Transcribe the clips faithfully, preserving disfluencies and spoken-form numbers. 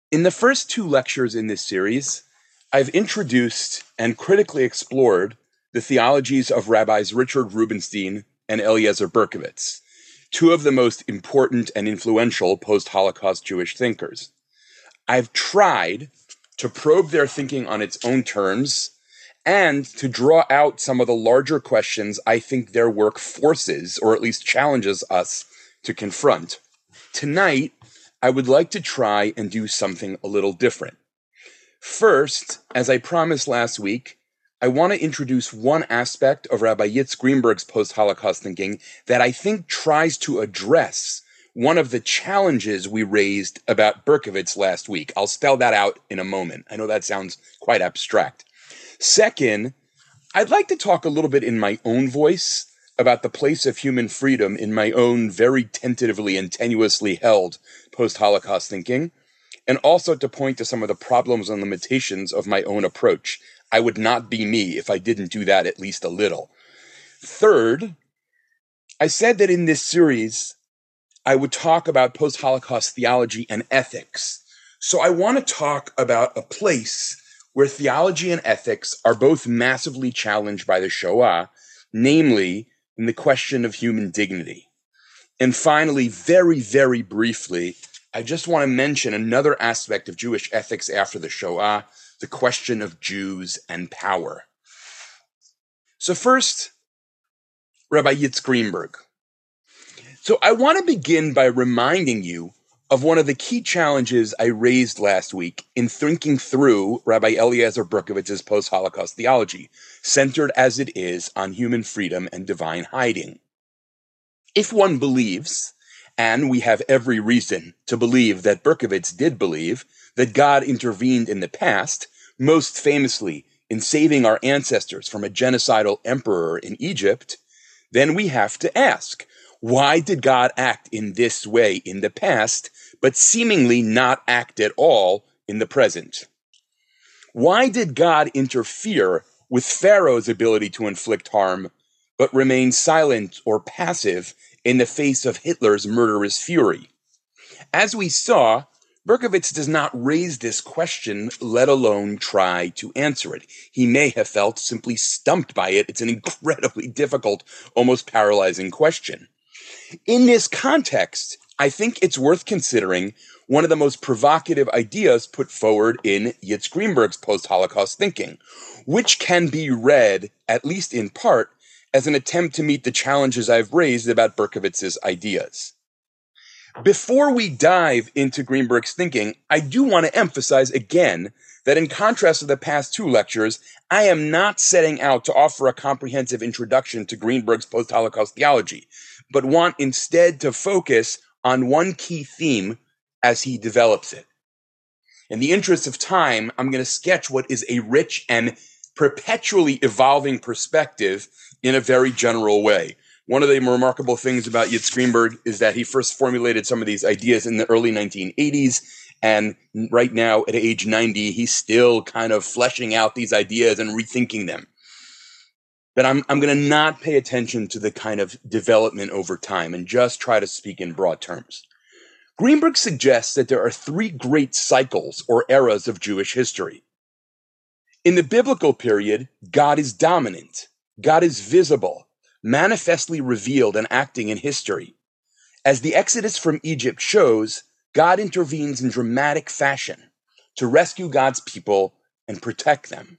In the first two lectures in this series, I've introduced and critically explored the theologies of Rabbis Richard Rubinstein and Eliezer Berkovits, two of the most important and influential post-Holocaust Jewish thinkers. I've tried to probe their thinking on its own terms and to draw out some of the larger questions I think their work forces, or at least challenges us to confront. Tonight, I would like to try and do something a little different. First, as I promised last week, I want to introduce one aspect of Rabbi Yitz Greenberg's post-Holocaust thinking that I think tries to address one of the challenges we raised about Berkovits last week. I'll spell that out in a moment. I know that sounds quite abstract. Second, I'd like to talk a little bit in my own voice about the place of human freedom in my own very tentatively and tenuously held post-Holocaust thinking, and also to point to some of the problems and limitations of my own approach. I would not be me if I didn't do that at least a little. Third, I said that in this series, I would talk about post-Holocaust theology and ethics. So I want to talk about a place where theology and ethics are both massively challenged by the Shoah, namely in the question of human dignity. And finally, very, very briefly, I just want to mention another aspect of Jewish ethics after the Shoah, the question of Jews and power. So first, Rabbi Yitz Greenberg. So I want to begin by reminding you of one of the key challenges I raised last week in thinking through Rabbi Eliezer Berkovitz's post-Holocaust theology, centered as it is on human freedom and divine hiding. If one believes, and we have every reason to believe that Berkovits did believe, that God intervened in the past, most famously in saving our ancestors from a genocidal emperor in Egypt, then we have to ask, why did God act in this way in the past, but seemingly not act at all in the present? Why did God interfere with Pharaoh's ability to inflict harm, but remain silent or passive in the face of Hitler's murderous fury? As we saw, Berkovits does not raise this question, let alone try to answer it. He may have felt simply stumped by it. It's an incredibly difficult, almost paralyzing question. In this context, I think it's worth considering one of the most provocative ideas put forward in Yitz Greenberg's post-Holocaust thinking, which can be read, at least in part, as an attempt to meet the challenges I've raised about Berkovitz's ideas. Before we dive into Greenberg's thinking, I do want to emphasize again that in contrast to the past two lectures, I am not setting out to offer a comprehensive introduction to Greenberg's post-Holocaust theology, but want instead to focus on one key theme as he develops it. In the interest of time, I'm going to sketch what is a rich and perpetually evolving perspective in a very general way. One of the remarkable things about Yitz Greenberg is that he first formulated some of these ideas in the early nineteen eighties, and right now at age ninety, he's still kind of fleshing out these ideas and rethinking them. But I'm, I'm going to not pay attention to the kind of development over time and just try to speak in broad terms. Greenberg suggests that there are three great cycles or eras of Jewish history. In the biblical period, God is dominant. God is visible, manifestly revealed and acting in history. As the Exodus from Egypt shows, God intervenes in dramatic fashion to rescue God's people and protect them.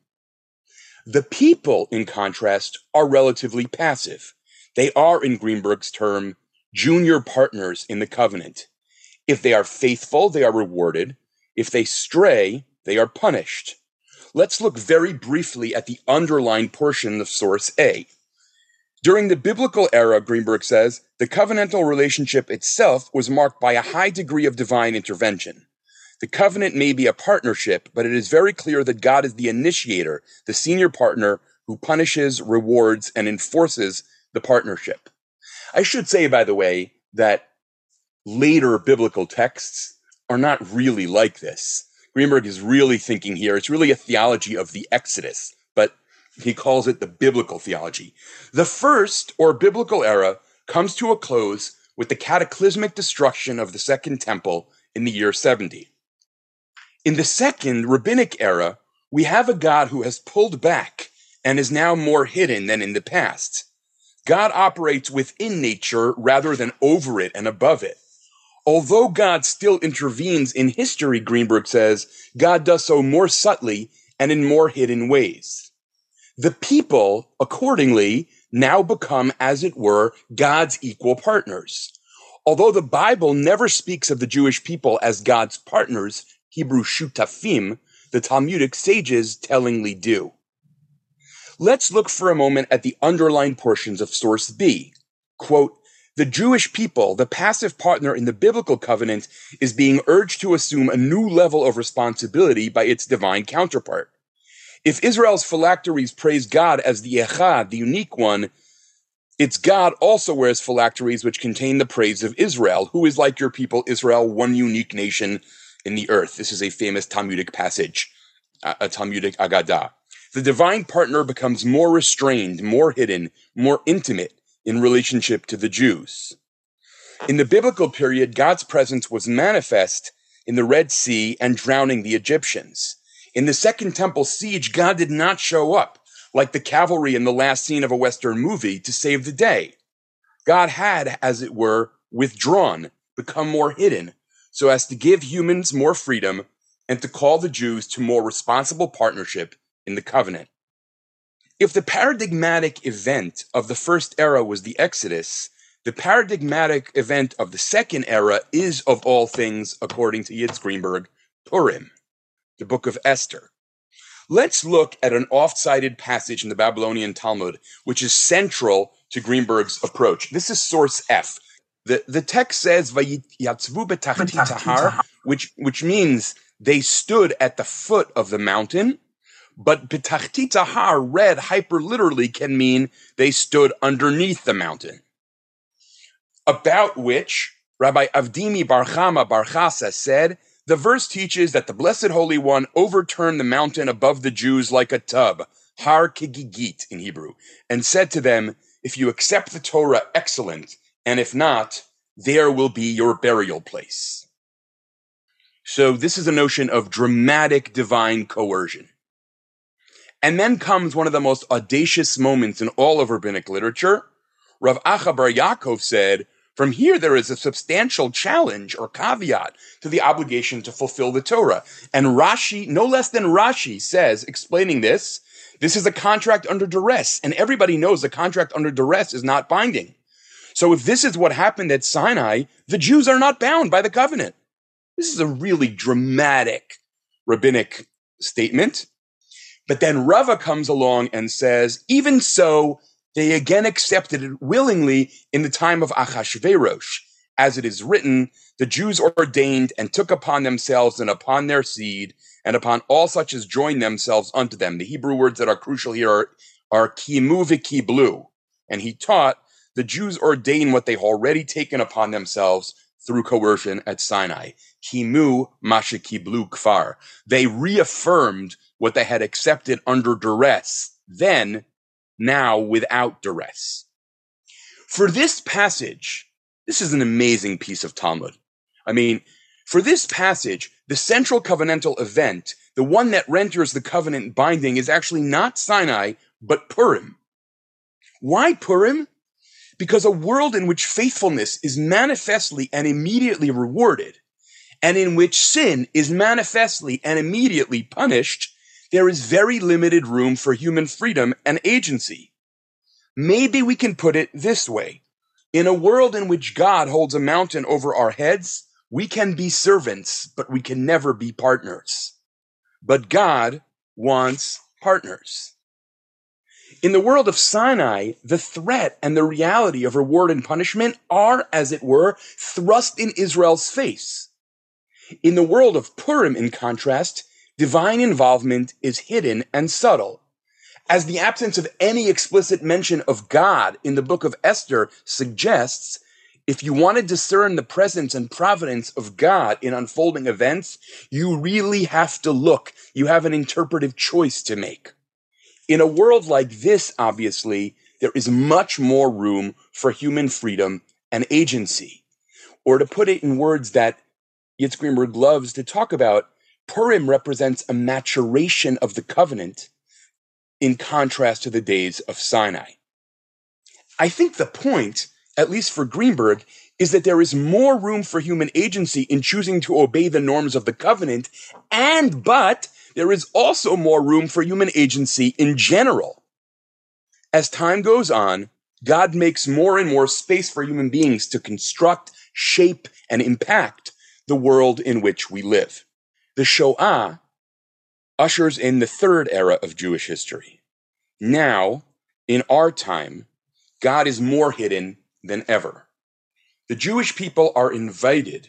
The people, in contrast, are relatively passive. They are, in Greenberg's term, junior partners in the covenant. If they are faithful, they are rewarded. If they stray, they are punished. Let's look very briefly at the underlined portion of source A. During the biblical era, Greenberg says, the covenantal relationship itself was marked by a high degree of divine intervention. The covenant may be a partnership, but it is very clear that God is the initiator, the senior partner who punishes, rewards, and enforces the partnership. I should say, by the way, that later biblical texts are not really like this. Greenberg is really thinking here, it's really a theology of the Exodus, but he calls it the biblical theology. The first, or biblical era, comes to a close with the cataclysmic destruction of the Second Temple in the year seventy. In the second rabbinic era, we have a God who has pulled back and is now more hidden than in the past. God operates within nature rather than over it and above it. Although God still intervenes in history, Greenberg says, God does so more subtly and in more hidden ways. The people, accordingly, now become, as it were, God's equal partners. Although the Bible never speaks of the Jewish people as God's partners, Hebrew shutafim, the Talmudic sages tellingly do. Let's look for a moment at the underlined portions of source B. Quote, the Jewish people, the passive partner in the biblical covenant, is being urged to assume a new level of responsibility by its divine counterpart. If Israel's phylacteries praise God as the Echad, the unique one, its God also wears phylacteries which contain the praise of Israel, who is like your people Israel, one unique nation in the earth. This is a famous Talmudic passage, a Talmudic Agadah. The divine partner becomes more restrained, more hidden, more intimate in relationship to the Jews. In the biblical period, God's presence was manifest in the Red Sea and drowning the Egyptians. In the Second Temple siege, God did not show up like the cavalry in the last scene of a Western movie to save the day. God had, as it were, withdrawn, become more hidden, so as to give humans more freedom and to call the Jews to more responsible partnership in the covenant. If the paradigmatic event of the first era was the Exodus, the paradigmatic event of the second era is, of all things, according to Yitz Greenberg, Purim, the book of Esther. Let's look at an oft-cited passage in the Babylonian Talmud, which is central to Greenberg's approach. This is source F. The, the text says, Vayatzvu betachti tahar, which, which means they stood at the foot of the mountain, but betachti tahar, read hyperliterally, can mean they stood underneath the mountain. About which Rabbi Avdimi Bar Chama Bar Chasa said, the verse teaches that the Blessed Holy One overturned the mountain above the Jews like a tub, har kegigit in Hebrew, and said to them, if you accept the Torah, excellent, and if not, there will be your burial place. So this is a notion of dramatic divine coercion. And then comes one of the most audacious moments in all of rabbinic literature. Rav Acha Bar Yaakov said, from here there is a substantial challenge or caveat to the obligation to fulfill the Torah. And Rashi, no less than Rashi, says, explaining this, this is a contract under duress, and everybody knows a contract under duress is not binding. So if this is what happened at Sinai, the Jews are not bound by the covenant. This is a really dramatic rabbinic statement. But then Rava comes along and says, even so, they again accepted it willingly in the time of Achashverosh. As it is written, the Jews ordained and took upon themselves and upon their seed and upon all such as joined themselves unto them. The Hebrew words that are crucial here are, are kimu v'kiblu. And he taught the Jews ordain what they've already taken upon themselves through coercion at Sinai. Kimu mashe kiblu kfar. They reaffirmed what they had accepted under duress, then, now without duress. For this passage, this is an amazing piece of Talmud. I mean, for this passage, the central covenantal event, the one that renders the covenant binding, is actually not Sinai, but Purim. Why Purim? Because a world in which faithfulness is manifestly and immediately rewarded, and in which sin is manifestly and immediately punished, there is very limited room for human freedom and agency. Maybe we can put it this way. In a world in which God holds a mountain over our heads, we can be servants, but we can never be partners. But God wants partners. In the world of Sinai, the threat and the reality of reward and punishment are, as it were, thrust in Israel's face. In the world of Purim, in contrast, divine involvement is hidden and subtle. As the absence of any explicit mention of God in the book of Esther suggests, if you want to discern the presence and providence of God in unfolding events, you really have to look. You have an interpretive choice to make. In a world like this, obviously, there is much more room for human freedom and agency. Or to put it in words that Yitz Greenberg loves to talk about, Purim represents a maturation of the covenant in contrast to the days of Sinai. I think the point, at least for Greenberg, is that there is more room for human agency in choosing to obey the norms of the covenant, and but there is also more room for human agency in general. As time goes on, God makes more and more space for human beings to construct, shape, and impact the world in which we live. The Shoah ushers in the third era of Jewish history. Now, in our time, God is more hidden than ever. The Jewish people are invited,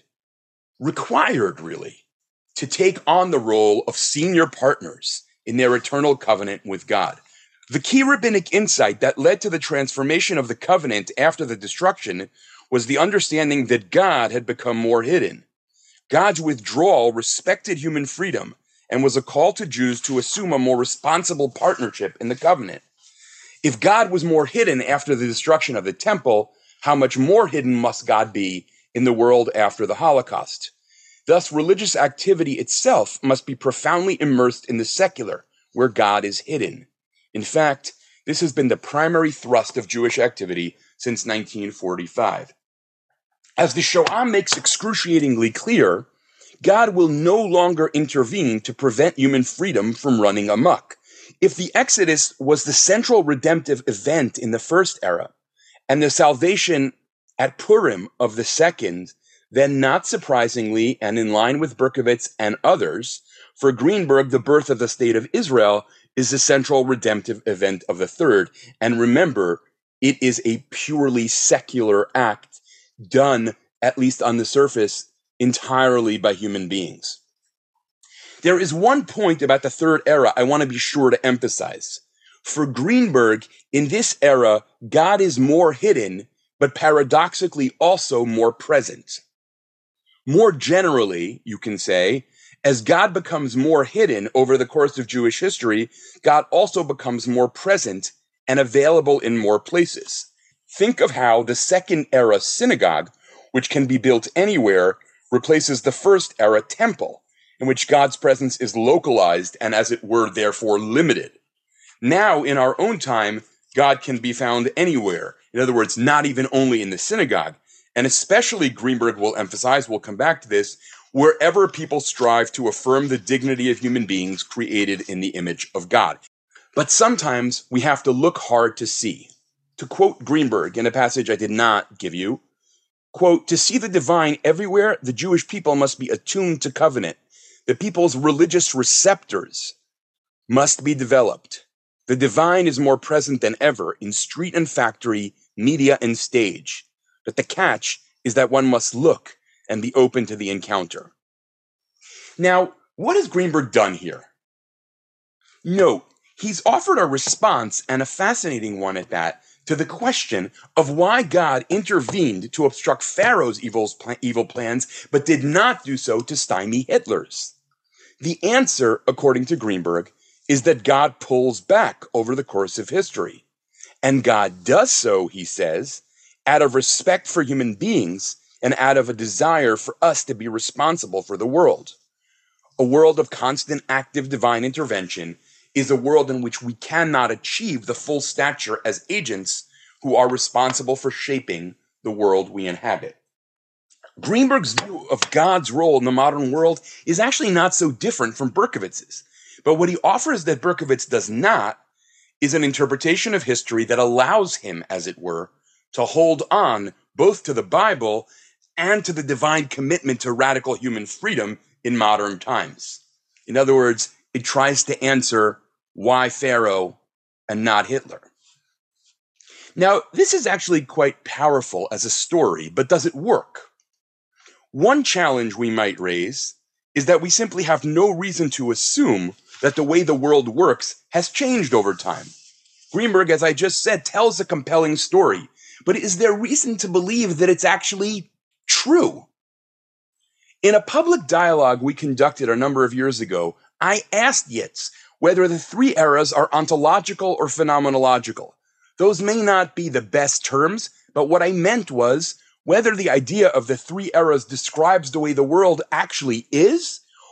required really, to take on the role of senior partners in their eternal covenant with God. The key rabbinic insight that led to the transformation of the covenant after the destruction was the understanding that God had become more hidden. God's withdrawal respected human freedom and was a call to Jews to assume a more responsible partnership in the covenant. If God was more hidden after the destruction of the temple, how much more hidden must God be in the world after the Holocaust? Thus, religious activity itself must be profoundly immersed in the secular, where God is hidden. In fact, this has been the primary thrust of Jewish activity since nineteen forty-five. As the Shoah makes excruciatingly clear, God will no longer intervene to prevent human freedom from running amok. If the Exodus was the central redemptive event in the first era, and the salvation at Purim of the second, then not surprisingly, and in line with Berkovits and others, for Greenberg, the birth of the state of Israel is the central redemptive event of the third. And remember, it is a purely secular act done, at least on the surface, entirely by human beings. There is one point about the third era I want to be sure to emphasize. For Greenberg, in this era, God is more hidden, but paradoxically also more present. More generally, you can say, as God becomes more hidden over the course of Jewish history, God also becomes more present and available in more places. Think of how the second era synagogue, which can be built anywhere, replaces the first era temple, in which God's presence is localized and, as it were, therefore limited. Now, in our own time, God can be found anywhere. In other words, not even only in the synagogue. And especially, Greenberg will emphasize, we'll come back to this, wherever people strive to affirm the dignity of human beings created in the image of God. But sometimes we have to look hard to see. To quote Greenberg in a passage I did not give you, quote, "To see the divine everywhere, the Jewish people must be attuned to covenant. The people's religious receptors must be developed. The divine is more present than ever in street and factory, media and stage. But the catch is that one must look and be open to the encounter." Now, what has Greenberg done here? Note, he's offered a response, and a fascinating one at that, to the question of why God intervened to obstruct Pharaoh's evil plans, but did not do so to stymie Hitler's. The answer, according to Greenberg, is that God pulls back over the course of history. And God does so, he says, out of respect for human beings and out of a desire for us to be responsible for the world. A world of constant active divine intervention is a world in which we cannot achieve the full stature as agents who are responsible for shaping the world we inhabit. Greenberg's view of God's role in the modern world is actually not so different from Berkovitz's. But what he offers that Berkovits does not is an interpretation of history that allows him, as it were, to hold on both to the Bible and to the divine commitment to radical human freedom in modern times. In other words, it tries to answer why Pharaoh and not Hitler. Now, this is actually quite powerful as a story, but does it work? One challenge we might raise is that we simply have no reason to assume that the way the world works has changed over time. Greenberg, as I just said, tells a compelling story, but is there reason to believe that it's actually true? In a public dialogue we conducted a number of years ago, I asked Yitz whether the three eras are ontological or phenomenological. Those may not be the best terms, but what I meant was whether the idea of the three eras describes the way the world actually is,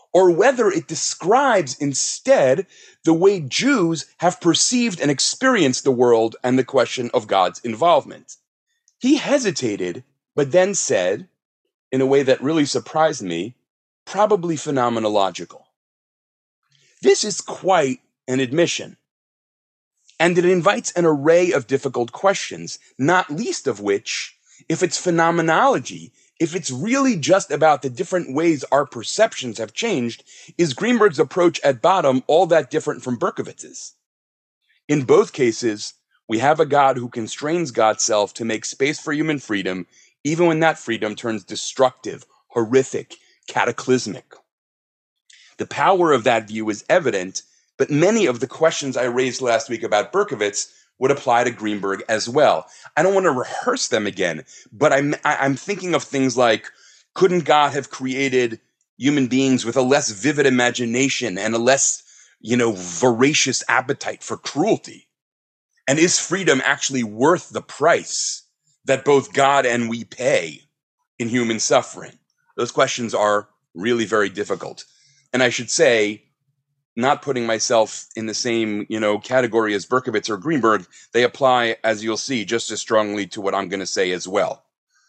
or whether it describes instead the way Jews have perceived and experienced the world and the question of God's involvement. He hesitated, but then said, in a way that really surprised me, probably phenomenological. This is quite an admission, and it invites an array of difficult questions, not least of which, if it's phenomenology, if it's really just about the different ways our perceptions have changed, is Greenberg's approach at bottom all that different from Berkowitz's? In both cases, we have a God who constrains God's self to make space for human freedom, even when that freedom turns destructive, horrific, cataclysmic. The power of that view is evident, but many of the questions I raised last week about Berkowitz would apply to Greenberg as well. I don't want to rehearse them again, but I'm, I'm thinking of things like, couldn't God have created human beings with a less vivid imagination and a less, you know, voracious appetite for cruelty? And is freedom actually worth the price that both God and we pay in human suffering? Those questions are really very difficult. And I should say, not putting myself in the same, you know, category as Berkowitz or Greenberg, they apply, as you'll see, just as strongly to what I'm going to say as well.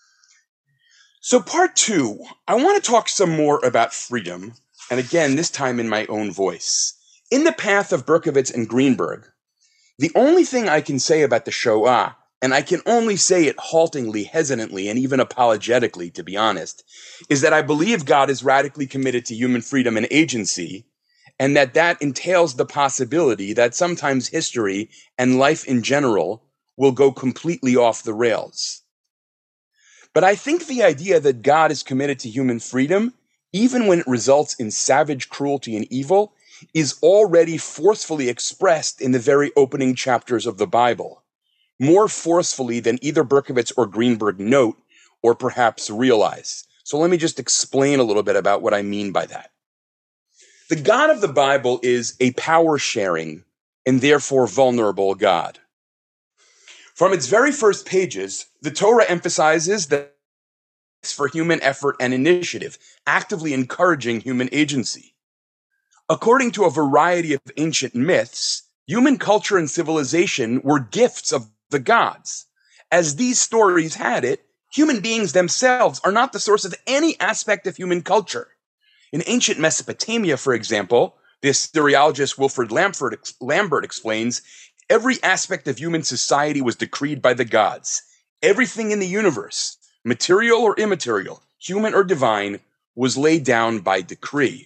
So part two, I want to talk some more about freedom, and again, this time in my own voice. In the path of Berkowitz and Greenberg, the only thing I can say about the Shoah, and I can only say it haltingly, hesitantly, and even apologetically, to be honest, is that I believe God is radically committed to human freedom and agency, and that that entails the possibility that sometimes history and life in general will go completely off the rails. But I think the idea that God is committed to human freedom, even when it results in savage cruelty and evil, is already forcefully expressed in the very opening chapters of the Bible, more forcefully than either Berkowitz or Greenberg note, or perhaps realize. So let me just explain a little bit about what I mean by that. The God of the Bible is a power-sharing and therefore vulnerable God. From its very first pages, the Torah emphasizes that for human effort and initiative, actively encouraging human agency. According to a variety of ancient myths, human culture and civilization were gifts of the gods. As these stories had it, human beings themselves are not the source of any aspect of human culture. In ancient Mesopotamia, for example, the Assyriologist Wilfrid Lambert, Lambert explains, every aspect of human society was decreed by the gods. Everything in the universe, material or immaterial, human or divine, was laid down by decree.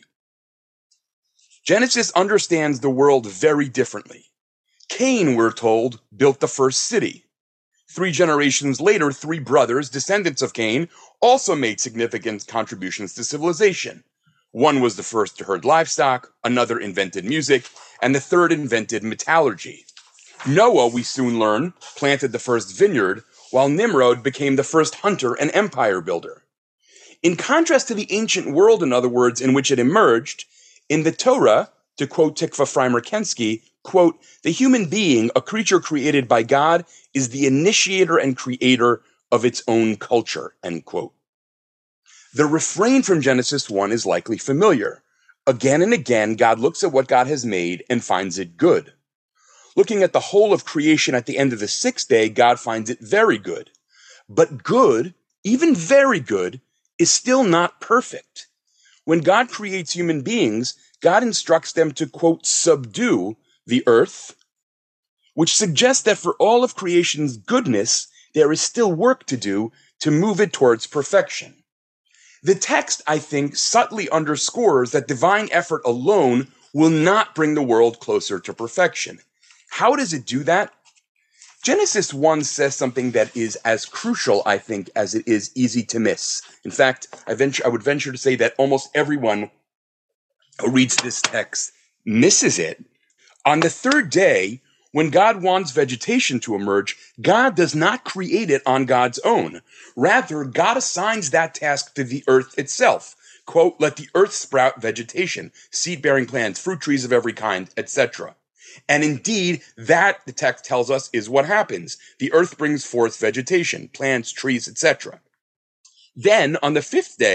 Genesis understands the world very differently. Cain, we're told, built the first city. Three generations later, three brothers, descendants of Cain, also made significant contributions to civilization. One was the first to herd livestock, another invented music, and the third invented metallurgy. Noah, we soon learn, planted the first vineyard, while Nimrod became the first hunter and empire builder. In contrast to the ancient world, in other words, in which it emerged, in the Torah, to quote Tikva Freimer-Kensky, quote, the human being, a creature created by God, is the initiator and creator of its own culture, end quote. The refrain from Genesis one is likely familiar. Again and again, God looks at what God has made and finds it good. Looking at the whole of creation at the end of the sixth day, God finds it very good. But good, even very good, is still not perfect. When God creates human beings, God instructs them to, quote, subdue the earth, which suggests that for all of creation's goodness, there is still work to do to move it towards perfection. The text, I think, subtly underscores that divine effort alone will not bring the world closer to perfection. How does it do that? Genesis one says something that is as crucial, I think, as it is easy to miss. In fact, I, venture, I would venture to say that almost everyone who reads this text misses it. On the third day, when God wants vegetation to emerge, God does not create it on God's own. Rather, God assigns that task to the earth itself. Quote, let the earth sprout vegetation, seed-bearing plants, fruit trees of every kind, et cetera. And indeed, that, the text tells us, is what happens. The earth brings forth vegetation, plants, trees, et cetera. Then, on the fifth day,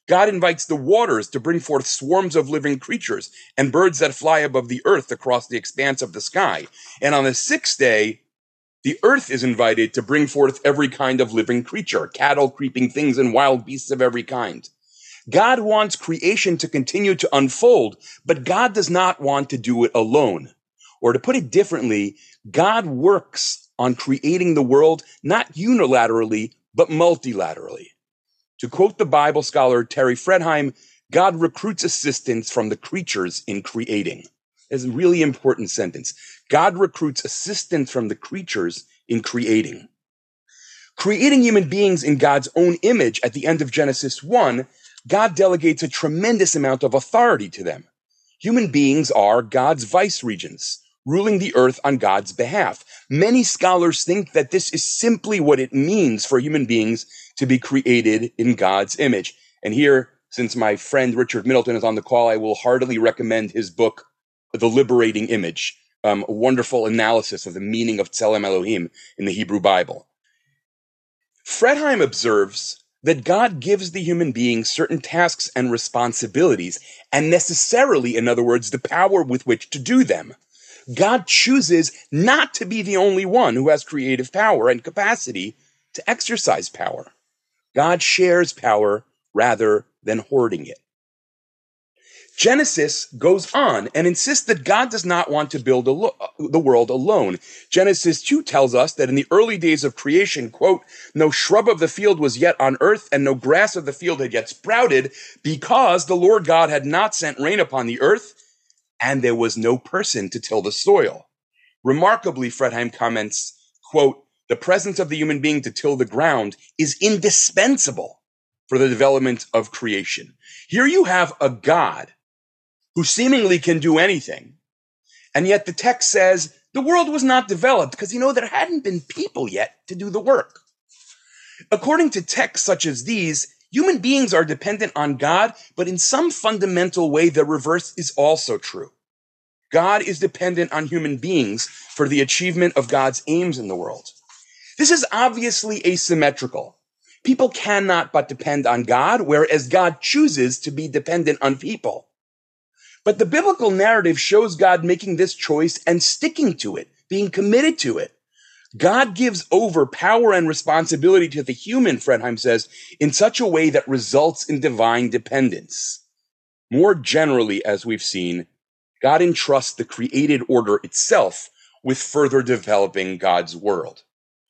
God invites the waters to bring forth swarms of living creatures and birds that fly above the earth across the expanse of the sky. And on the sixth day, the earth is invited to bring forth every kind of living creature, cattle, creeping things, and wild beasts of every kind. God wants creation to continue to unfold, but God does not want to do it alone. Or to put it differently, God works on creating the world not unilaterally, but multilaterally. To quote the Bible scholar Terry Fredheim, God recruits assistance from the creatures in creating. It's a really important sentence. God recruits assistance from the creatures in creating. Creating human beings in God's own image at the end of Genesis one, God delegates a tremendous amount of authority to them. Human beings are God's vice-regents, ruling the earth on God's behalf. Many scholars think that this is simply what it means for human beings to be created in God's image. And here, since my friend Richard Middleton is on the call, I will heartily recommend his book, The Liberating Image, um, a wonderful analysis of the meaning of Tselem Elohim in the Hebrew Bible. Fredheim observes that God gives the human being certain tasks and responsibilities, and necessarily, in other words, the power with which to do them. God chooses not to be the only one who has creative power and capacity to exercise power. God shares power rather than hoarding it. Genesis goes on and insists that God does not want to build alo- the world alone. Genesis two tells us that in the early days of creation, quote, no shrub of the field was yet on earth, and no grass of the field had yet sprouted, because the Lord God had not sent rain upon the earth, and there was no person to till the soil. Remarkably, Fredheim comments, quote, the presence of the human being to till the ground is indispensable for the development of creation. Here you have a God who seemingly can do anything. And yet the text says the world was not developed because, you know, there hadn't been people yet to do the work. According to texts such as these, human beings are dependent on God, but in some fundamental way, the reverse is also true. God is dependent on human beings for the achievement of God's aims in the world. This is obviously asymmetrical. People cannot but depend on God, whereas God chooses to be dependent on people. But the biblical narrative shows God making this choice and sticking to it, being committed to it. God gives over power and responsibility to the human, Fredheim says, in such a way that results in divine dependence. More generally, as we've seen, God entrusts the created order itself with further developing God's world.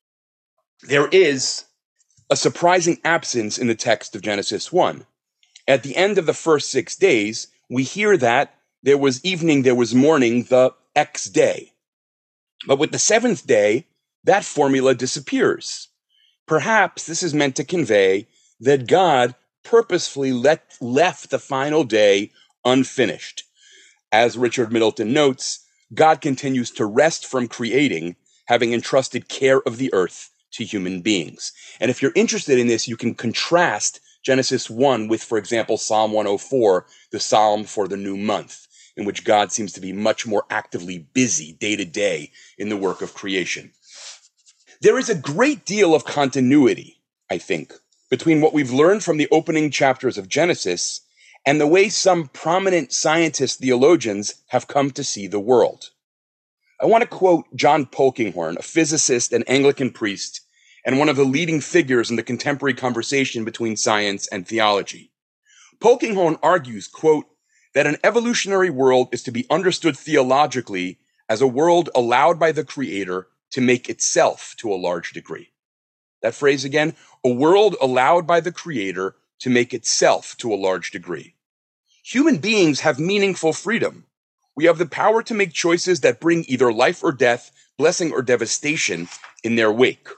There is a surprising absence in the text of Genesis one. At the end of the first six days, we hear that there was evening, there was morning, the X day. But with the seventh day, that formula disappears. Perhaps this is meant to convey that God purposefully let, left the final day unfinished. As Richard Middleton notes, God continues to rest from creating, having entrusted care of the earth to human beings. And if you're interested in this, you can contrast Genesis one with, for example, Psalm one oh four, the psalm for the new month, in which God seems to be much more actively busy day to day in the work of creation. There is a great deal of continuity, I think, between what we've learned from the opening chapters of Genesis and the way some prominent scientist theologians have come to see the world. I want to quote John Polkinghorne, a physicist and Anglican priest, and one of the leading figures in the contemporary conversation between science and theology. Polkinghorne argues, quote, that an evolutionary world is to be understood theologically as a world allowed by the Creator to make itself to a large degree. That phrase again, a world allowed by the Creator to make itself to a large degree. Human beings have meaningful freedom. We have the power to make choices that bring either life or death, blessing or devastation in their wake.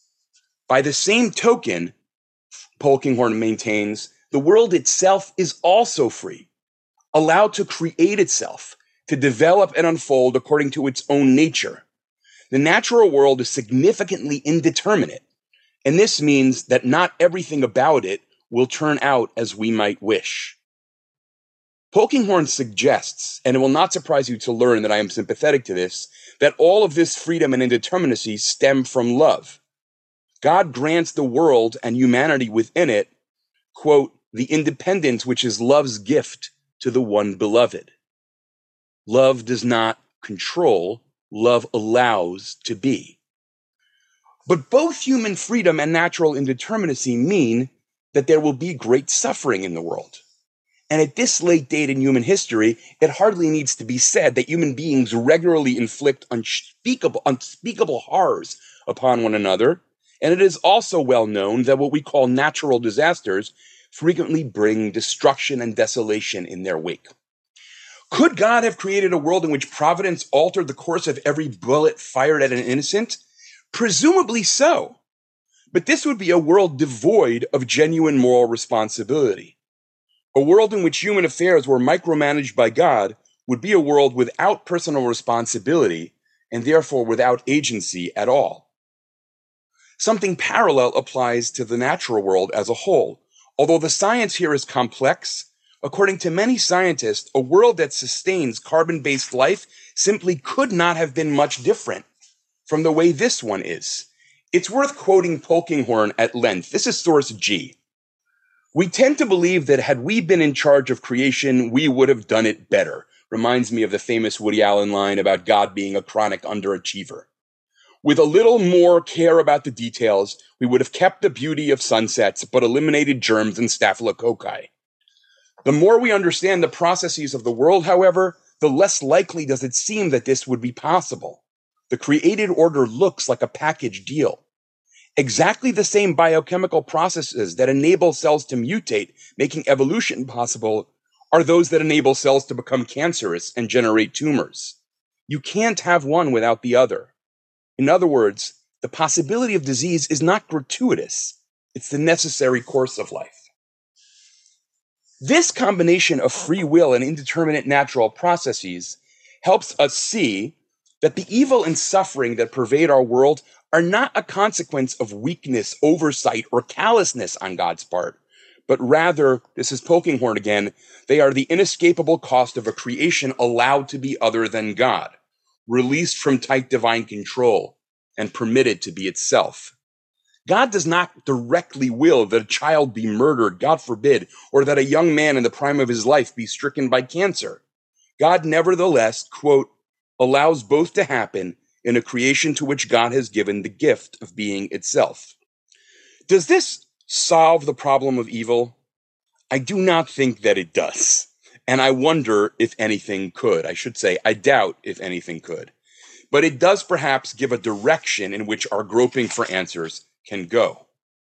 By the same token, Polkinghorne maintains, the world itself is also free, allowed to create itself, to develop and unfold according to its own nature. The natural world is significantly indeterminate, and this means that not everything about it will turn out as we might wish. Polkinghorne suggests, and it will not surprise you to learn that I am sympathetic to this, that all of this freedom and indeterminacy stem from love. God grants the world and humanity within it, quote, the independence which is love's gift to the one beloved. Love does not control, love allows to be. But both human freedom and natural indeterminacy mean that there will be great suffering in the world. And at this late date in human history, it hardly needs to be said that human beings regularly inflict unspeakable, unspeakable horrors upon one another. And it is also well known that what we call natural disasters frequently bring destruction and desolation in their wake. Could God have created a world in which providence altered the course of every bullet fired at an innocent? Presumably so. But this would be a world devoid of genuine moral responsibility. A world in which human affairs were micromanaged by God would be a world without personal responsibility and therefore without agency at all. Something parallel applies to the natural world as a whole. Although the science here is complex, according to many scientists, a world that sustains carbon-based life simply could not have been much different from the way this one is. It's worth quoting Polkinghorne at length. This is source G. We tend to believe that had we been in charge of creation, we would have done it better. Reminds me of the famous Woody Allen line about God being a chronic underachiever. With a little more care about the details, we would have kept the beauty of sunsets, but eliminated germs and staphylococci. The more we understand the processes of the world, however, the less likely does it seem that this would be possible. The created order looks like a package deal. Exactly the same biochemical processes that enable cells to mutate, making evolution possible, are those that enable cells to become cancerous and generate tumors. You can't have one without the other. In other words, the possibility of disease is not gratuitous. It's the necessary course of life. This combination of free will and indeterminate natural processes helps us see that the evil and suffering that pervade our world are not a consequence of weakness, oversight, or callousness on God's part, but rather, this is Polkinghorne again, they are the inescapable cost of a creation allowed to be other than God, released from tight divine control, and permitted to be itself. God does not directly will that a child be murdered, God forbid, or that a young man in the prime of his life be stricken by cancer. God nevertheless, quote, allows both to happen in a creation to which God has given the gift of being itself. Does this solve the problem of evil? I do not think that it does. And I wonder if anything could. I should say, I doubt if anything could. But it does perhaps give a direction in which our groping for answers can go.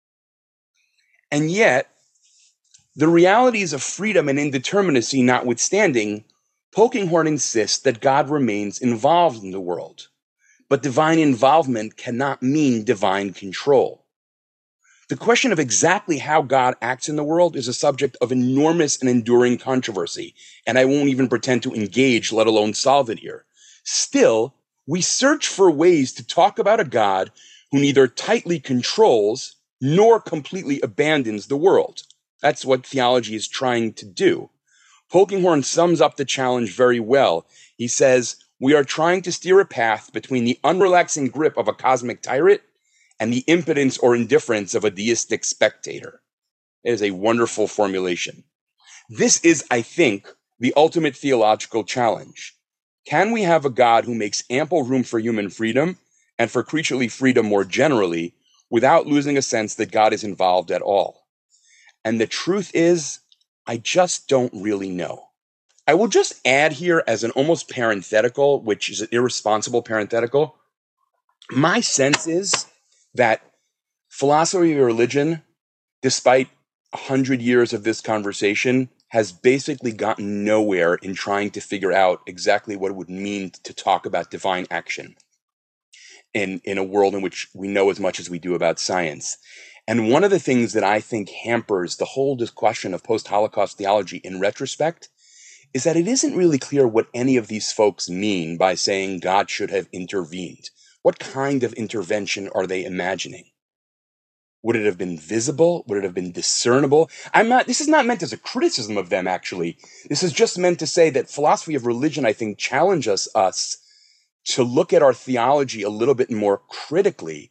And yet, the realities of freedom and indeterminacy notwithstanding, Polkinghorne insists that God remains involved in the world. But divine involvement cannot mean divine control. The question of exactly how God acts in the world is a subject of enormous and enduring controversy, and I won't even pretend to engage, let alone solve it here. Still, we search for ways to talk about a God who neither tightly controls nor completely abandons the world. That's what theology is trying to do. Polkinghorne sums up the challenge very well. He says, we are trying to steer a path between the unrelaxing grip of a cosmic tyrant and the impotence or indifference of a deistic spectator. It is a wonderful formulation. This is, I think, the ultimate theological challenge. Can we have a God who makes ample room for human freedom and for creaturely freedom more generally without losing a sense that God is involved at all? And the truth is, I just don't really know. I will just add here as an almost parenthetical, which is an irresponsible parenthetical. My sense is that philosophy of religion, despite a hundred years of this conversation, has basically gotten nowhere in trying to figure out exactly what it would mean to talk about divine action in, in a world in which we know as much as we do about science. And one of the things that I think hampers the whole discussion of post-Holocaust theology in retrospect is that it isn't really clear what any of these folks mean by saying God should have intervened. What kind of intervention are they imagining? Would it have been visible? Would it have been discernible? I'm not, this is not meant as a criticism of them, actually. This is just meant to say that philosophy of religion, I think, challenges us to look at our theology a little bit more critically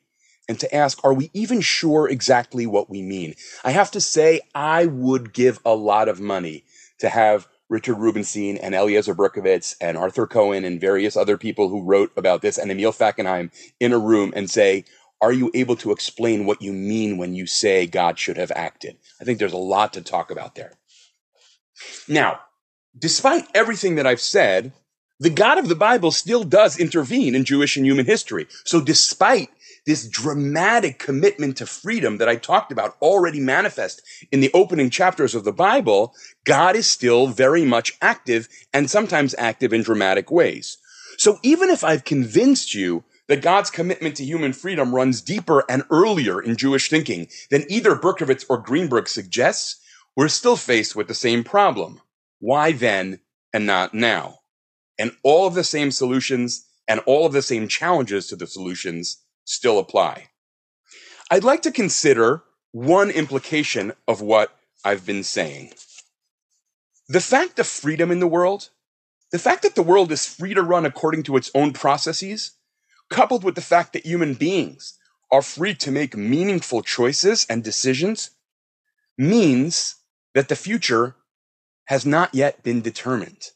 and to ask, are we even sure exactly what we mean? I have to say, I would give a lot of money to have Richard Rubenstein and Eliezer Berkovitz and Arthur Cohen and various other people who wrote about this and Emil Fackenheim in a room and say, are you able to explain what you mean when you say God should have acted? I think there's a lot to talk about there. Now, despite everything that I've said, the God of the Bible still does intervene in Jewish and human history. So despite this dramatic commitment to freedom that I talked about already manifest in the opening chapters of the Bible, God is still very much active and sometimes active in dramatic ways. So even if I've convinced you that God's commitment to human freedom runs deeper and earlier in Jewish thinking than either Berkovitz or Greenberg suggests, we're still faced with the same problem. Why then and not now? And all of the same solutions and all of the same challenges to the solutions still apply. I'd like to consider one implication of what I've been saying. The fact of freedom in the world, the fact that the world is free to run according to its own processes, coupled with the fact that human beings are free to make meaningful choices and decisions, means that the future has not yet been determined.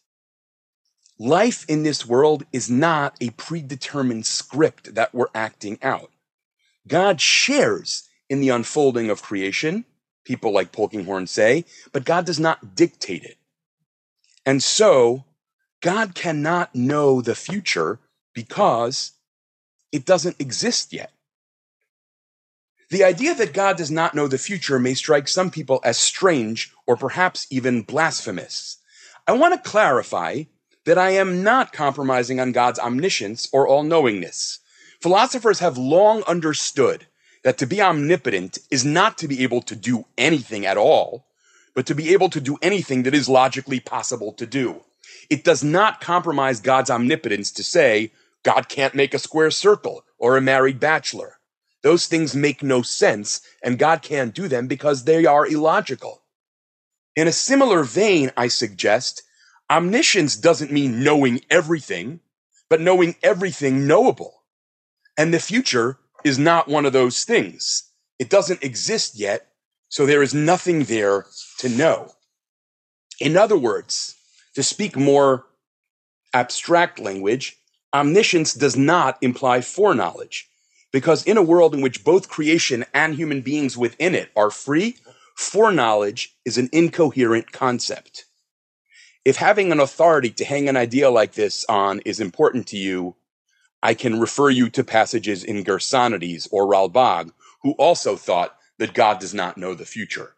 Life in this world is not a predetermined script that we're acting out. God shares in the unfolding of creation, people like Polkinghorne say, but God does not dictate it. And so, God cannot know the future because it doesn't exist yet. The idea that God does not know the future may strike some people as strange or perhaps even blasphemous. I want to clarify that I am not compromising on God's omniscience or all-knowingness. Philosophers have long understood that to be omnipotent is not to be able to do anything at all, but to be able to do anything that is logically possible to do. It does not compromise God's omnipotence to say, God can't make a square circle or a married bachelor. Those things make no sense, and God can't do them because they are illogical. In a similar vein, I suggest, omniscience doesn't mean knowing everything, but knowing everything knowable. And the future is not one of those things. It doesn't exist yet, so there is nothing there to know. In other words, to speak more abstract language, omniscience does not imply foreknowledge, because in a world in which both creation and human beings within it are free, foreknowledge is an incoherent concept. If having an authority to hang an idea like this on is important to you, I can refer you to passages in Gersonides or Ralbag, who also thought that God does not know the future.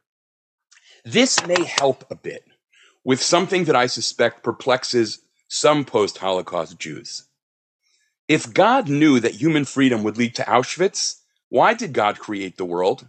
This may help a bit with something that I suspect perplexes some post-Holocaust Jews. If God knew that human freedom would lead to Auschwitz, why did God create the world?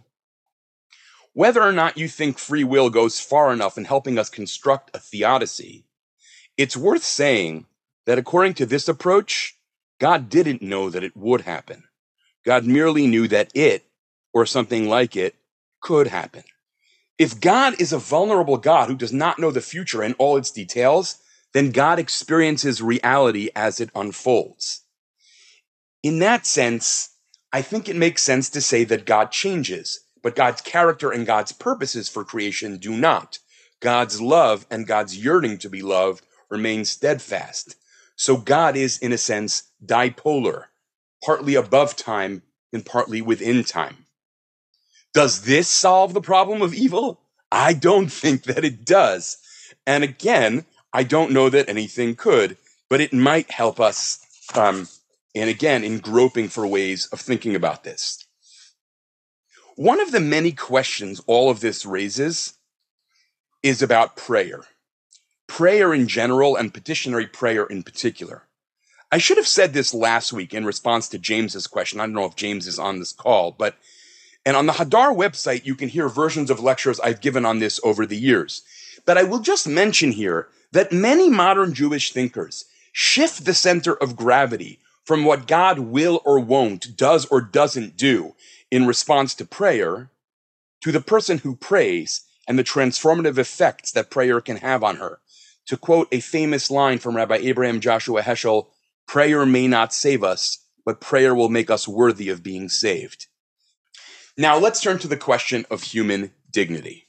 Whether or not you think free will goes far enough in helping us construct a theodicy, it's worth saying that according to this approach, God didn't know that it would happen. God merely knew that it, or something like it, could happen. If God is a vulnerable God who does not know the future in all its details, then God experiences reality as it unfolds. In that sense, I think it makes sense to say that God changes, but God's character and God's purposes for creation do not. God's love and God's yearning to be loved remain steadfast. So God is, in a sense, dipolar, partly above time and partly within time. Does this solve the problem of evil? I don't think that it does. And again, I don't know that anything could, but it might help us, um, and again, in groping for ways of thinking about this. One of the many questions all of this raises is about prayer. Prayer in general and petitionary prayer in particular. I should have said this last week in response to James's question. I don't know if James is on this call, but and on the Hadar website, you can hear versions of lectures I've given on this over the years. But I will just mention here that many modern Jewish thinkers shift the center of gravity from what God will or won't, does or doesn't do in response to prayer, to the person who prays and the transformative effects that prayer can have on her. To quote a famous line from Rabbi Abraham Joshua Heschel, prayer may not save us, but prayer will make us worthy of being saved. Now let's turn to the question of human dignity.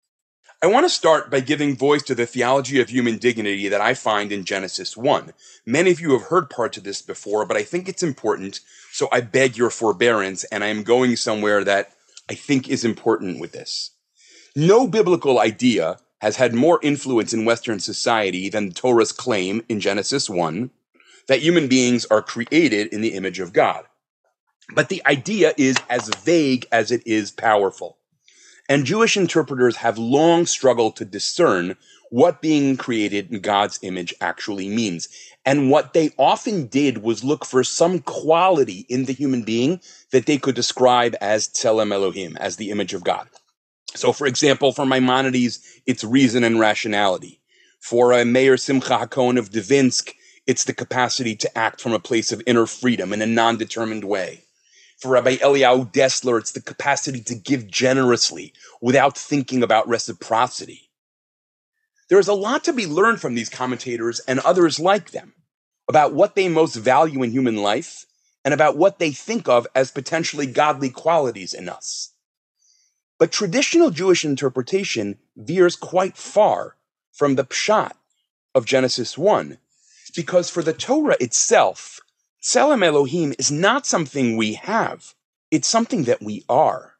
I want to start by giving voice to the theology of human dignity that I find in Genesis one. Many of you have heard parts of this before, but I think it's important, so I beg your forbearance, and I am going somewhere that I think is important with this. No biblical idea has had more influence in Western society than the Torah's claim in Genesis one that human beings are created in the image of God. But the idea is as vague as it is powerful. And Jewish interpreters have long struggled to discern what being created in God's image actually means. And what they often did was look for some quality in the human being that they could describe as Tselem Elohim, as the image of God. So, for example, for Maimonides, it's reason and rationality. For uh, Meir Simcha HaKohen of Dvinsk, it's the capacity to act from a place of inner freedom in a non-determined way. For Rabbi Eliyahu Dessler, it's the capacity to give generously without thinking about reciprocity. There is a lot to be learned from these commentators and others like them about what they most value in human life and about what they think of as potentially godly qualities in us. But traditional Jewish interpretation veers quite far from the pshat of Genesis one, because for the Torah itself, Tselem Elohim is not something we have. It's something that we are.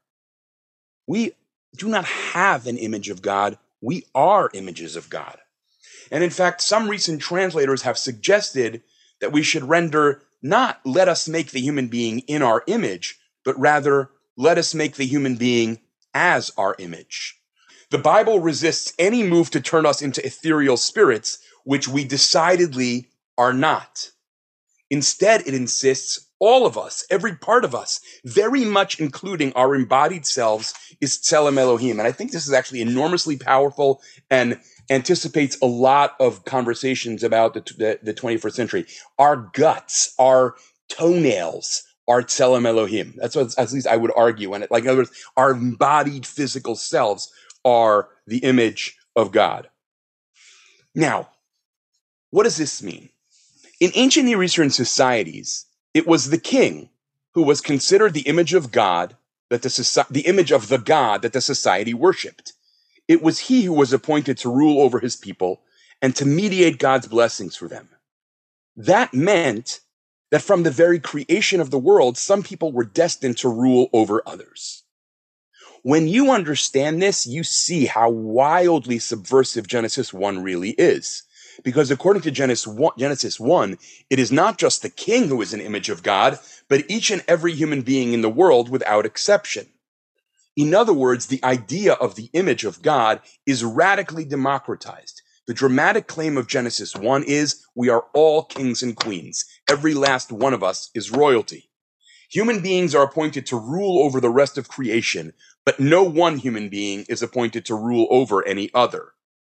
We do not have an image of God. We are images of God. And in fact, some recent translators have suggested that we should render not let us make the human being in our image, but rather let us make the human being as our image. The Bible resists any move to turn us into ethereal spirits, which we decidedly are not. Instead, it insists all of us, every part of us, very much including our embodied selves, is Tselem Elohim. And I think this is actually enormously powerful and anticipates a lot of conversations about the, the, the twenty-first century. Our guts, our toenails are Tselem Elohim. That's what, at least I would argue. And it, like, in other words, our embodied physical selves are the image of God. Now, what does this mean? In ancient Near Eastern societies, it was the king who was considered the image of God, that the, soci- the image of the God that the society worshipped. It was he who was appointed to rule over his people and to mediate God's blessings for them. That meant that from the very creation of the world, some people were destined to rule over others. When you understand this, you see how wildly subversive Genesis one really is. Because according to Genesis one, it is not just the king who is an image of God, but each and every human being in the world without exception. In other words, the idea of the image of God is radically democratized. The dramatic claim of Genesis one is we are all kings and queens. Every last one of us is royalty. Human beings are appointed to rule over the rest of creation, but no one human being is appointed to rule over any other.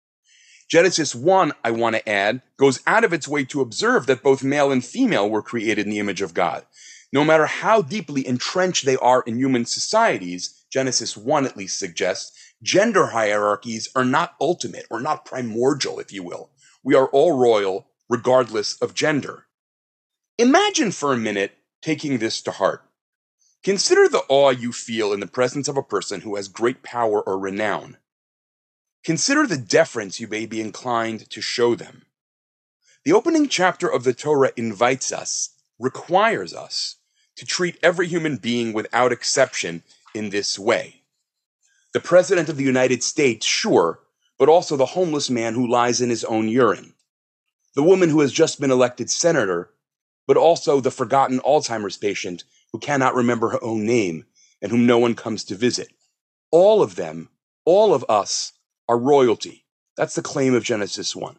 Genesis one, I want to add, goes out of its way to observe that both male and female were created in the image of God. No matter how deeply entrenched they are in human societies, Genesis one at least suggests, gender hierarchies are not ultimate or not primordial, if you will. We are all royal, regardless of gender. Imagine for a minute taking this to heart. Consider the awe you feel in the presence of a person who has great power or renown. Consider the deference you may be inclined to show them. The opening chapter of the Torah invites us, requires us, to treat every human being without exception in this way. The President of the United States, sure, but also the homeless man who lies in his own urine. The woman who has just been elected senator, but also the forgotten Alzheimer's patient who cannot remember her own name and whom no one comes to visit. All of them, all of us, are royalty. That's the claim of Genesis one.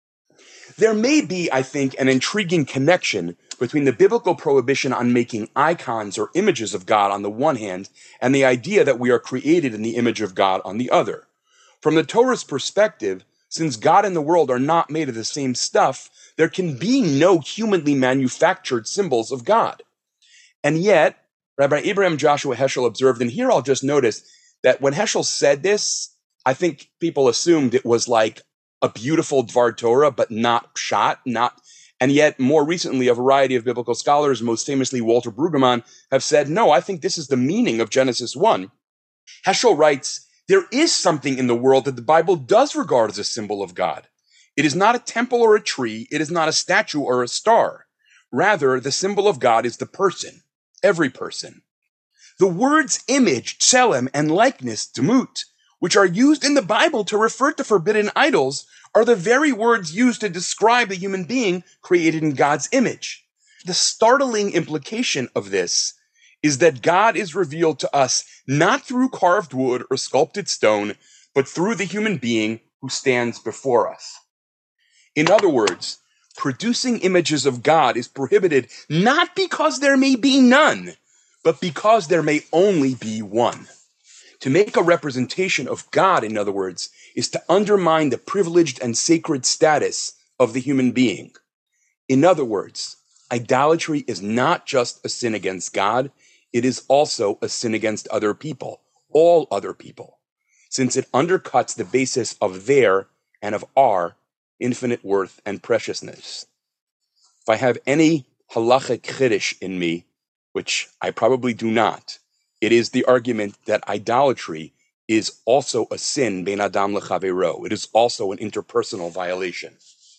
There may be, I think, an intriguing connection between the biblical prohibition on making icons or images of God on the one hand and the idea that we are created in the image of God on the other. From the Torah's perspective, since God and the world are not made of the same stuff, there can be no humanly manufactured symbols of God. And yet, Rabbi Abraham Joshua Heschel observed, and here I'll just notice that when Heschel said this, I think people assumed it was like a beautiful Dvar Torah, but not pshat, not, And yet, more recently, a variety of biblical scholars, most famously Walter Brueggemann, have said, no, I think this is the meaning of Genesis one. Heschel writes, there is something in the world that the Bible does regard as a symbol of God. It is not a temple or a tree. It is not a statue or a star. Rather, the symbol of God is the person, every person. The words image, tselem, and likeness, demut, which are used in the Bible to refer to forbidden idols, are the very words used to describe a human being created in God's image. The startling implication of this is that God is revealed to us not through carved wood or sculpted stone, but through the human being who stands before us. In other words, producing images of God is prohibited not because there may be none, but because there may only be one. To make a representation of God, in other words, is to undermine the privileged and sacred status of the human being. In other words, idolatry is not just a sin against God, it is also a sin against other people, all other people, since it undercuts the basis of their and of our infinite worth and preciousness. If I have any halachic chiddush in me, which I probably do not, it is the argument that idolatry is also a sin bein adam lechavero. It is also an interpersonal violation.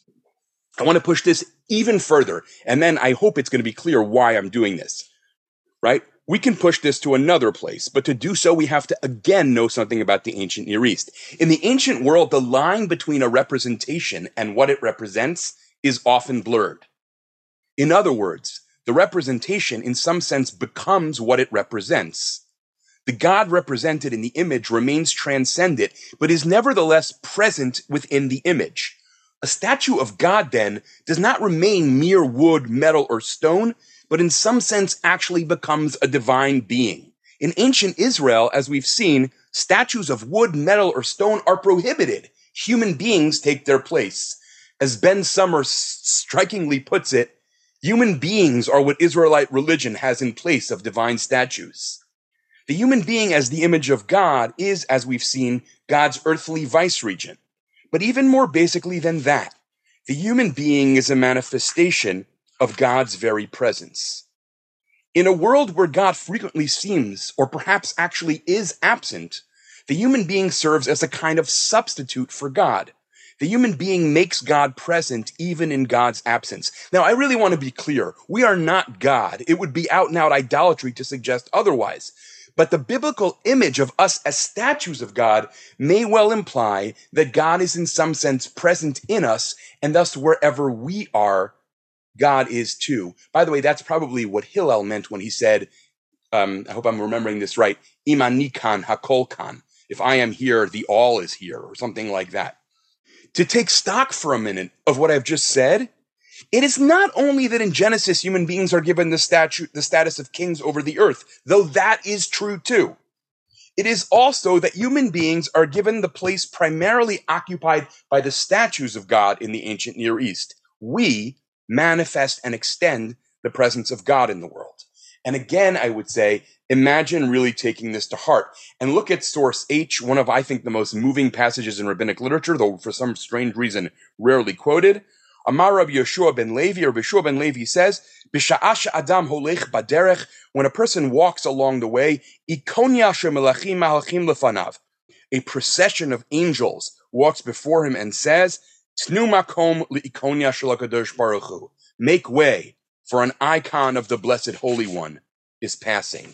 I want to push this even further, and then I hope it's going to be clear why I'm doing this, right? We can push this to another place, but to do so, we have to again know something about the ancient Near East. In the ancient world, the line between a representation and what it represents is often blurred. In other words, the representation in some sense becomes what it represents. The God represented in the image remains transcendent, but is nevertheless present within the image. A statue of God, then, does not remain mere wood, metal, or stone, but in some sense actually becomes a divine being. In ancient Israel, as we've seen, statues of wood, metal, or stone are prohibited. Human beings take their place. As Ben Summers strikingly puts it, human beings are what Israelite religion has in place of divine statues. The human being as the image of God is, as we've seen, God's earthly vice-regent. But even more basically than that, the human being is a manifestation of God's very presence. In a world where God frequently seems, or perhaps actually is absent, the human being serves as a kind of substitute for God. The human being makes God present even in God's absence. Now, I really want to be clear. We are not God. It would be out and out idolatry to suggest otherwise. But the biblical image of us as statues of God may well imply that God is in some sense present in us, and thus wherever we are, God is too. By the way, that's probably what Hillel meant when he said, um, I hope I'm remembering this right, Imanikan hakolkan. If I am here, the all is here, or something like that. To take stock for a minute of what I've just said, it is not only that in Genesis human beings are given the, statute, the status of kings over the earth, though that is true too. It is also that human beings are given the place primarily occupied by the statues of God in the ancient Near East. We manifest and extend the presence of God in the world. And again, I would say, imagine really taking this to heart and look at source H, one of, I think, the most moving passages in rabbinic literature, though for some strange reason rarely quoted. Amar Rabbi Yeshua ben Levi, or Yeshua ben Levi says, B'sha'ah Adam holech baderech, when a person walks along the way, ikonya shemelachim mahalchim lefanav, a procession of angels walks before him and says, Tnu makom li'ikonya shel HaKadosh Baruch Hu, make way, for an icon of the Blessed Holy One is passing.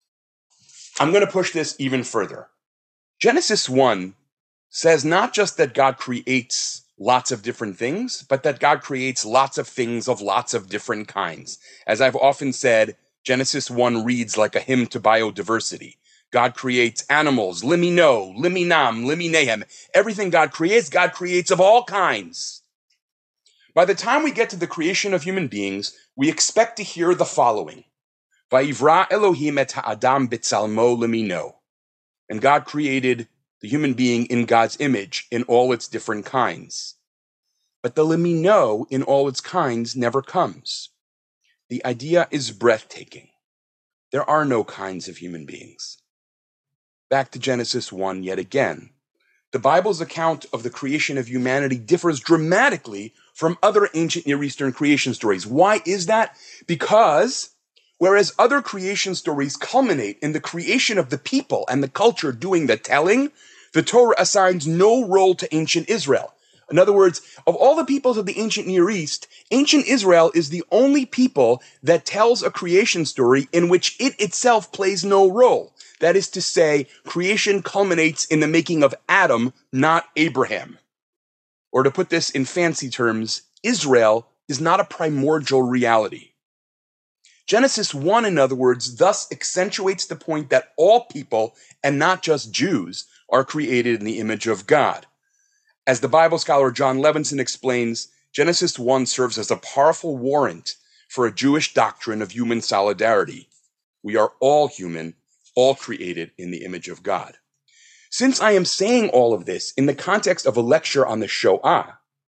I'm going to push this even further. Genesis one says not just that God creates lots of different things, but that God creates lots of things of lots of different kinds. As I've often said, Genesis one reads like a hymn to biodiversity. God creates animals, limino, liminam, liminehem. Everything God creates, God creates of all kinds. By the time we get to the creation of human beings, we expect to hear the following. Vayivra Elohim et ha'adam b'tzalmo limino. And God created the human being in God's image in all its different kinds. But the limino in all its kinds never comes. The idea is breathtaking. There are no kinds of human beings. Back to Genesis one yet again. The Bible's account of the creation of humanity differs dramatically from other ancient Near Eastern creation stories. Why is that? Because whereas other creation stories culminate in the creation of the people and the culture doing the telling, the Torah assigns no role to ancient Israel. In other words, of all the peoples of the ancient Near East, ancient Israel is the only people that tells a creation story in which it itself plays no role. That is to say, creation culminates in the making of Adam, not Abraham. Or to put this in fancy terms, Israel is not a primordial reality. Genesis one, in other words, thus accentuates the point that all people, and not just Jews, are created in the image of God. As the Bible scholar John Levinson explains, Genesis one serves as a powerful warrant for a Jewish doctrine of human solidarity. We are all human, all created in the image of God. Since I am saying all of this in the context of a lecture on the Shoah,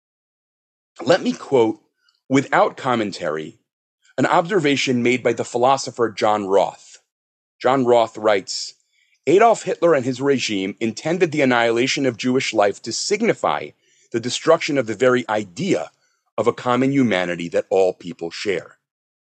let me quote, without commentary, an observation made by the philosopher John Roth. John Roth writes, Adolf Hitler and his regime intended the annihilation of Jewish life to signify the destruction of the very idea of a common humanity that all people share.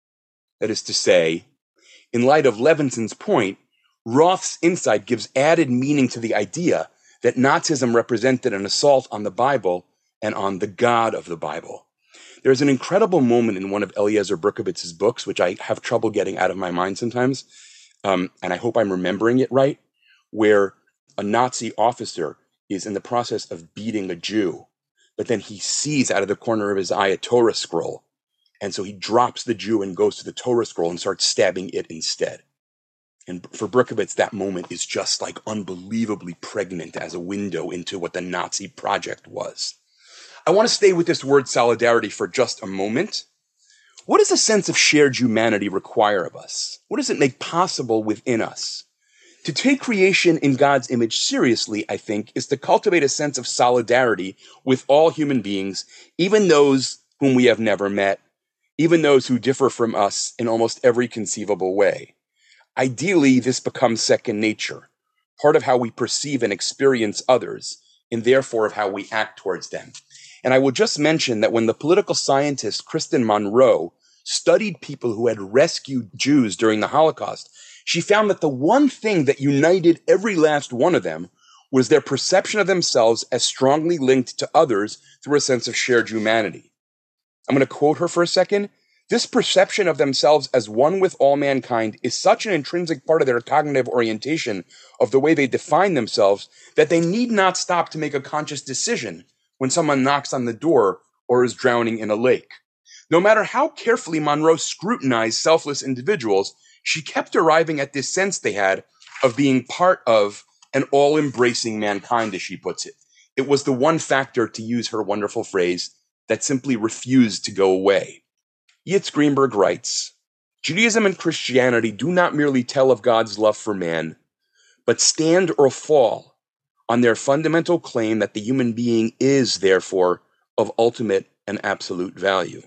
That is to say, in light of Levinson's point, Roth's insight gives added meaning to the idea that Nazism represented an assault on the Bible and on the God of the Bible. There's an incredible moment in one of Eliezer Berkowitz's books, which I have trouble getting out of my mind sometimes, um, and I hope I'm remembering it right, where a Nazi officer is in the process of beating a Jew, but then he sees out of the corner of his eye a Torah scroll, and so he drops the Jew and goes to the Torah scroll and starts stabbing it instead. And for Berkowitz, that moment is just like unbelievably pregnant as a window into what the Nazi project was. I want to stay with this word solidarity for just a moment. What does a sense of shared humanity require of us? What does it make possible within us? To take creation in God's image seriously, I think, is to cultivate a sense of solidarity with all human beings, even those whom we have never met, even those who differ from us in almost every conceivable way. Ideally, this becomes second nature, part of how we perceive and experience others, and therefore of how we act towards them. And I will just mention that when the political scientist Kristen Monroe studied people who had rescued Jews during the Holocaust, she found that the one thing that united every last one of them was their perception of themselves as strongly linked to others through a sense of shared humanity. I'm going to quote her for a second. This perception of themselves as one with all mankind is such an intrinsic part of their cognitive orientation of the way they define themselves that they need not stop to make a conscious decision when someone knocks on the door or is drowning in a lake. No matter how carefully Monroe scrutinized selfless individuals, she kept arriving at this sense they had of being part of an all-embracing mankind, as she puts it. It was the one factor, to use her wonderful phrase, that simply refused to go away. Yitz Greenberg writes, Judaism and Christianity do not merely tell of God's love for man, but stand or fall on their fundamental claim that the human being is, therefore, of ultimate and absolute value.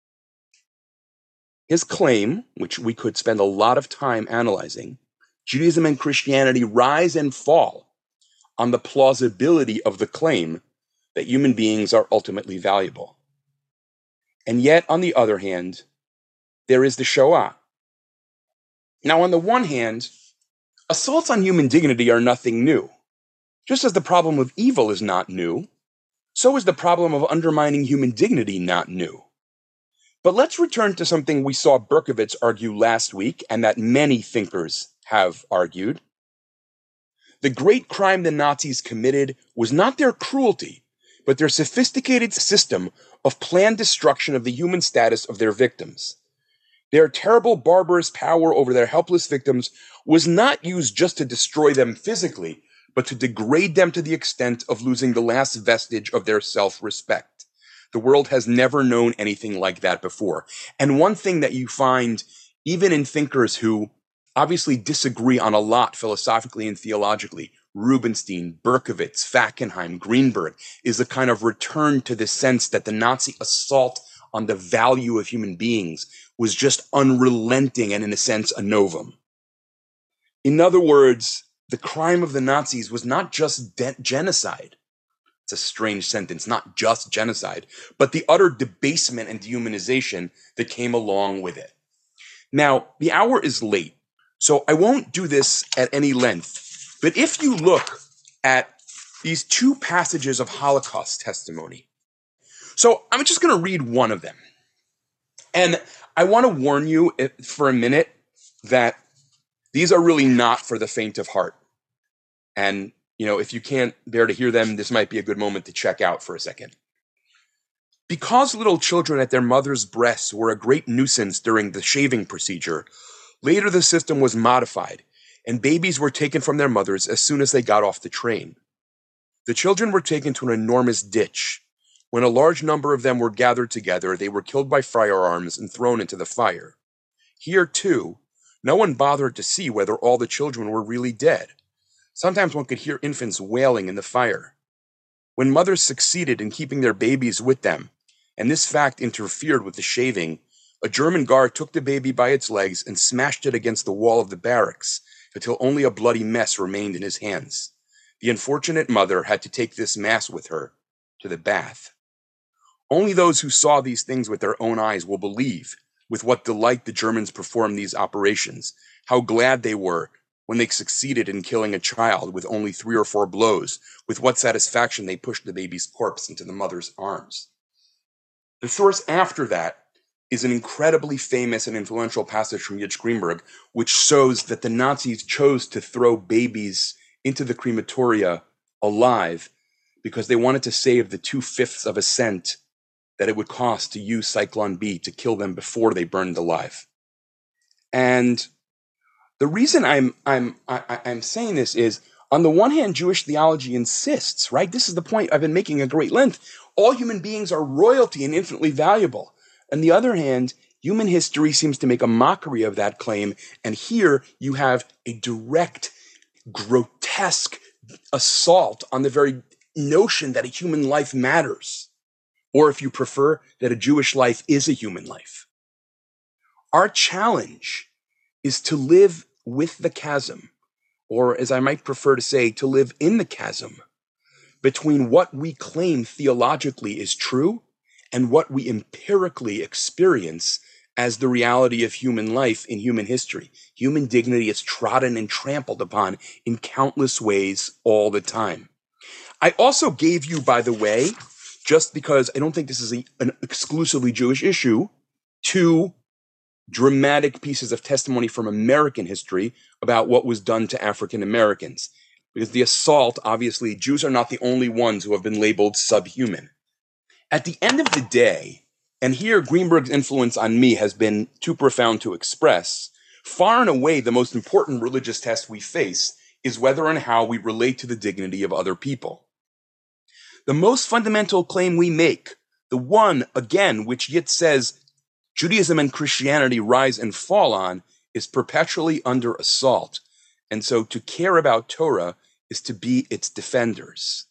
His claim, which we could spend a lot of time analyzing, Judaism and Christianity rise and fall on the plausibility of the claim that human beings are ultimately valuable. And yet, on the other hand, there is the Shoah. Now, on the one hand, assaults on human dignity are nothing new. Just as the problem of evil is not new, so is the problem of undermining human dignity not new. But let's return to something we saw Berkowitz argue last week, and that many thinkers have argued. The great crime the Nazis committed was not their cruelty, but their sophisticated system of planned destruction of the human status of their victims. Their terrible, barbarous power over their helpless victims was not used just to destroy them physically, but to degrade them to the extent of losing the last vestige of their self-respect. The world has never known anything like that before. And one thing that you find, even in thinkers who obviously disagree on a lot philosophically and theologically, Rubinstein, Berkowitz, Fackenheim, Greenberg, is a kind of return to the sense that the Nazi assault on the value of human beings was just unrelenting and, in a sense, a novum. In other words, the crime of the Nazis was not just de- genocide. It's It's a strange sentence, not just genocide, but the utter debasement and dehumanization that came along with it. Now, the hour is late, so I won't do this at any length, but if you look at these two passages of Holocaust testimony, so I'm just going to read one of them. And I want to warn you for a minute that these are really not for the faint of heart. And, you know, if you can't bear to hear them, this might be a good moment to check out for a second. Because little children at their mother's breasts were a great nuisance during the shaving procedure, later the system was modified, and babies were taken from their mothers as soon as they got off the train. The children were taken to an enormous ditch. When a large number of them were gathered together, they were killed by firearms and thrown into the fire. Here, too, no one bothered to see whether all the children were really dead. Sometimes one could hear infants wailing in the fire. When mothers succeeded in keeping their babies with them, and this fact interfered with the shaving, a German guard took the baby by its legs and smashed it against the wall of the barracks until only a bloody mess remained in his hands. The unfortunate mother had to take this mass with her to the bath. Only those who saw these things with their own eyes will believe with what delight the Germans performed these operations, how glad they were when they succeeded in killing a child with only three or four blows, with what satisfaction they pushed the baby's corpse into the mother's arms. The source after that is an incredibly famous and influential passage from Yitz Greenberg, which shows that the Nazis chose to throw babies into the crematoria alive because they wanted to save the two-fifths of a cent that it would cost to use Cyclone B to kill them before they burned alive. And the reason I'm I'm I, I'm saying this is, on the one hand, Jewish theology insists, right? This is the point I've been making at great length. All human beings are royalty and infinitely valuable. On the other hand, human history seems to make a mockery of that claim. And here you have a direct, grotesque assault on the very notion that a human life matters. Or if you prefer, that a Jewish life is a human life. Our challenge is to live with the chasm, or as I might prefer to say, to live in the chasm between what we claim theologically is true and what we empirically experience as the reality of human life in human history. Human dignity is trodden and trampled upon in countless ways all the time. I also gave you, by the way, just because I don't think this is a, an exclusively Jewish issue, two dramatic pieces of testimony from American history about what was done to African Americans. Because the assault, obviously, Jews are not the only ones who have been labeled subhuman. At the end of the day, and here Greenberg's influence on me has been too profound to express, far and away the most important religious test we face is whether and how we relate to the dignity of other people. The most fundamental claim we make, the one, again, which Yitz says Judaism and Christianity rise and fall on, is perpetually under assault. And so to care about Torah is to be its defenders.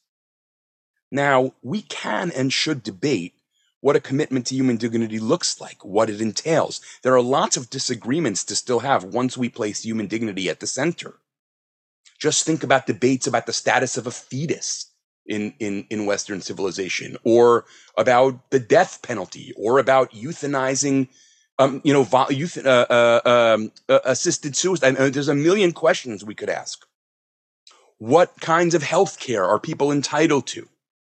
Now, we can and should debate what a commitment to human dignity looks like, what it entails. There are lots of disagreements to still have once we place human dignity at the center. Just think about debates about the status of a fetus in, in, in Western civilization, or about the death penalty, or about euthanizing, um, you know, vo- euth- uh, uh, um, uh, assisted suicide. Uh, there's a million questions we could ask. What kinds of health care are people entitled to?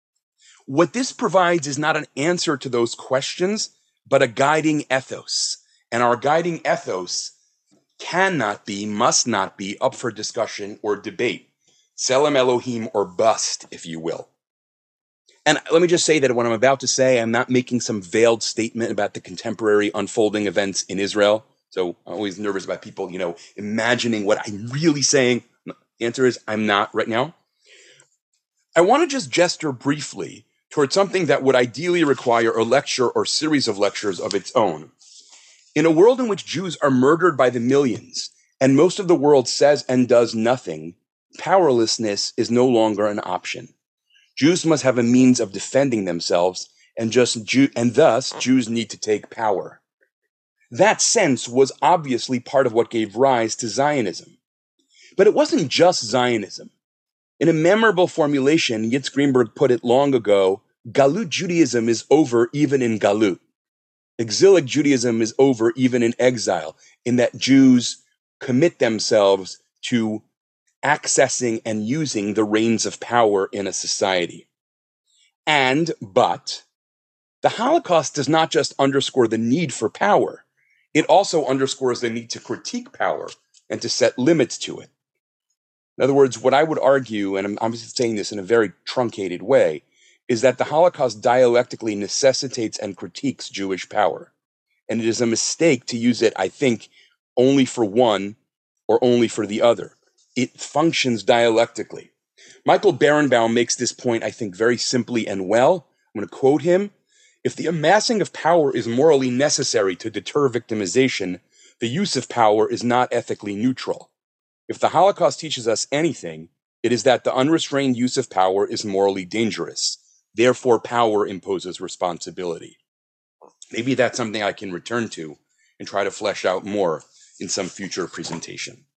What this provides is not an answer to those questions, but a guiding ethos. And our guiding ethos cannot be, must not be up for discussion or debate. Tselem Elohim or bust, if you will. And let me just say that what I'm about to say, I'm not making some veiled statement about the contemporary unfolding events in Israel. So I'm always nervous about people, you know, imagining what I'm really saying. The answer is I'm not right now. I want to just gesture briefly toward something that would ideally require a lecture or series of lectures of its own. In a world in which Jews are murdered by the millions, and most of the world says and does nothing, powerlessness is no longer an option. Jews must have a means of defending themselves, and just Jew- and thus Jews need to take power. That sense was obviously part of what gave rise to Zionism. But it wasn't just Zionism. In a memorable formulation, Yitz Greenberg put it long ago, Galut Judaism is over even in Galut. Exilic Judaism is over even in exile, in that Jews commit themselves to accessing and using the reins of power in a society. And, but, the Holocaust does not just underscore the need for power, it also underscores the need to critique power and to set limits to it. In other words, what I would argue, and I'm obviously saying this in a very truncated way, is that the Holocaust dialectically necessitates and critiques Jewish power. And it is a mistake to use it, I think, only for one or only for the other. It functions dialectically. Michael Berenbaum makes this point, I think, very simply and well. I'm going to quote him. If the amassing of power is morally necessary to deter victimization, the use of power is not ethically neutral. If the Holocaust teaches us anything, it is that the unrestrained use of power is morally dangerous. Therefore, power imposes responsibility. Maybe that's something I can return to and try to flesh out more in some future presentation.